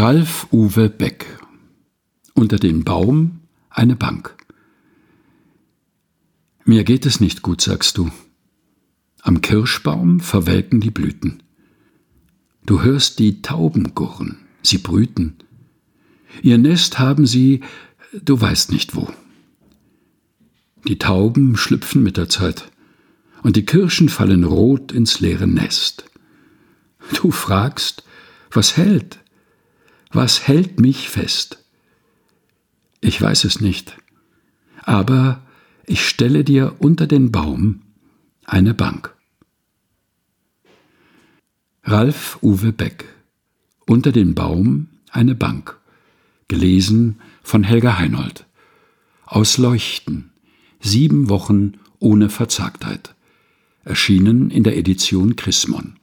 Ralph Uwe Beck. Unter den Baum eine Bank. Mir geht es nicht gut, sagst du. Am Kirschbaum verwelken die Blüten. Du hörst die Tauben gurren, sie brüten. Ihr Nest haben sie, du weißt nicht wo. Die Tauben schlüpfen mit der Zeit und die Kirschen fallen rot ins leere Nest. Du fragst, was hält? Was hält mich fest? Ich weiß es nicht, aber ich stelle dir unter den Baum eine Bank. Ralph Uwe Beck. Unter den Baum eine Bank. Gelesen von Helga Heinold. Aus Leuchten. 7 Wochen ohne Verzagtheit. Erschienen in der Edition Chrismon.